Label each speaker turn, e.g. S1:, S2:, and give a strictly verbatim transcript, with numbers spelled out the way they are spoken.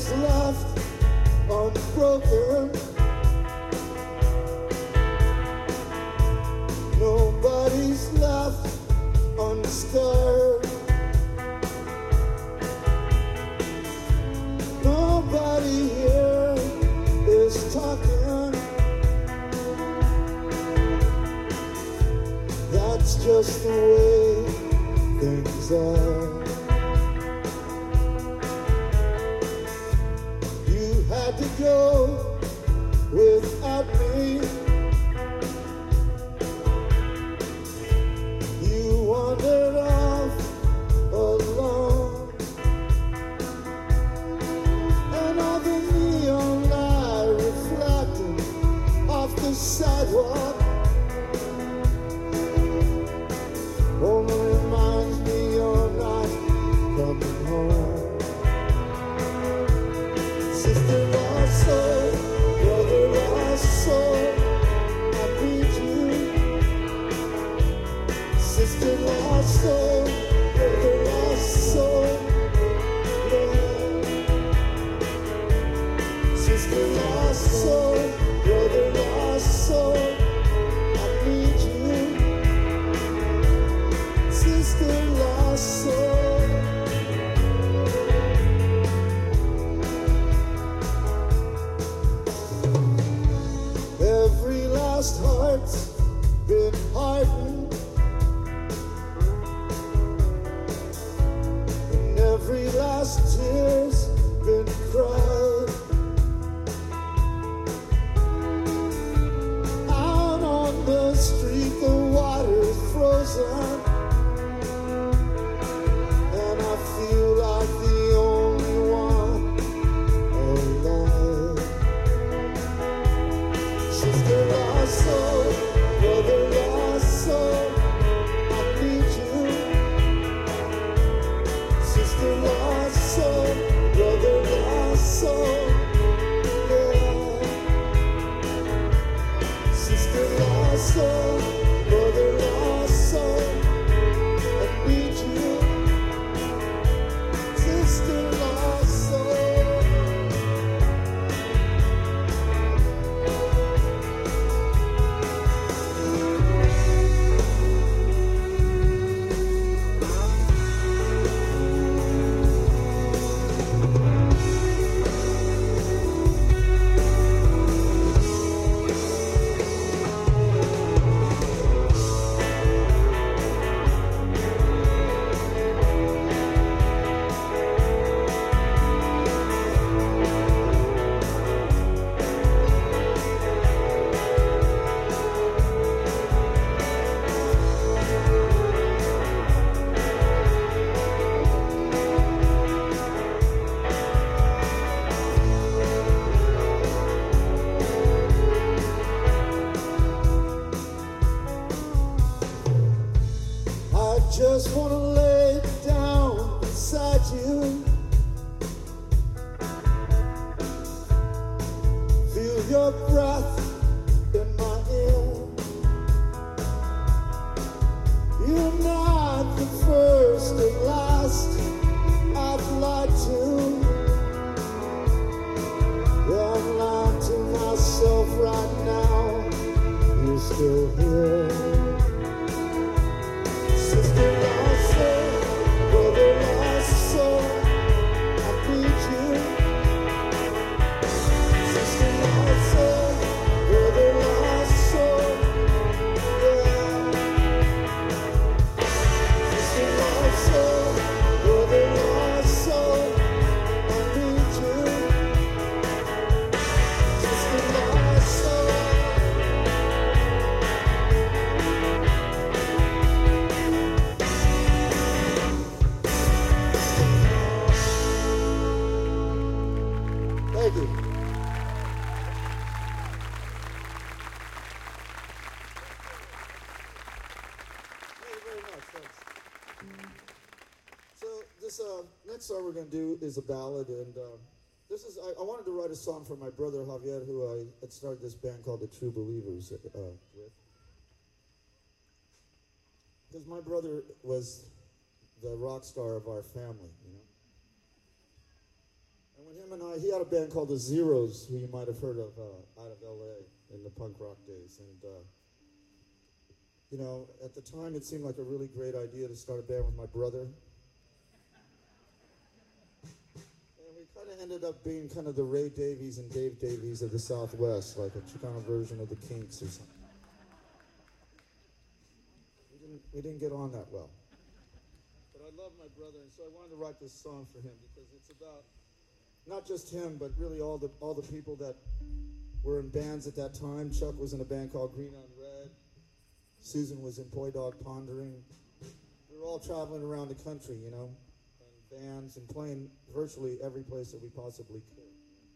S1: Nobody's left unbroken. Nobody's left unscarred. Nobody here is talking. That's just the way things are. You had to go without me. You wandered off alone, and all the neon light reflecting off the sidewalk only reminds me you're not coming home. Sister lost soul, brother lost soul, I need you. Sister lost soul, brother lost soul, yeah. Sister lost soul, brother lost soul, I need you. Sister lost soul. Every last heart's been hardened, and every last tear's been cried. Out on the street the water's frozen, and I feel like the only one alive. Sister lost soul, brother lost soul, I need you. Sister lost soul, brother lost soul, yeah. Sister lost soul, brother lost soul, I need you. Sister lost soul. I just wanna lay down beside you, feel your breath in my ear. You're not the first or last I've lied to. Yeah, I'm lying to myself right now. You're still here. Sister lost soul, brother lost soul, I need you. Sister lost soul, brother lost soul, yeah. Sister lost soul, brother lost soul, I need you. Sister lost soul. Thank you. Thank you very much. Thanks. So this uh, next song we're going to do is a ballad, and uh, this is I, I wanted to write a song for my brother Javier, who I had started this band called the True Believers uh, with, because my brother was the rock star of our family, you know. And when him and I, he had a band called the Zeros, who you might have heard of uh, out of L A in the punk rock days. And, uh, you know, at the time it seemed like a really great idea to start a band with my brother. And we kind of ended up being kind of the Ray Davies and Dave Davies of the Southwest, like a Chicano version of the Kinks or something. We didn't, we didn't get on that well. But I love my brother, and so I wanted to write this song for him because it's about not just him, but really all the all the people that were in bands at that time. Chuck was in a band called Green on Red. Susan was in Boy Dog Pondering. We were all traveling around the country, you know, in bands and playing virtually every place that we possibly could.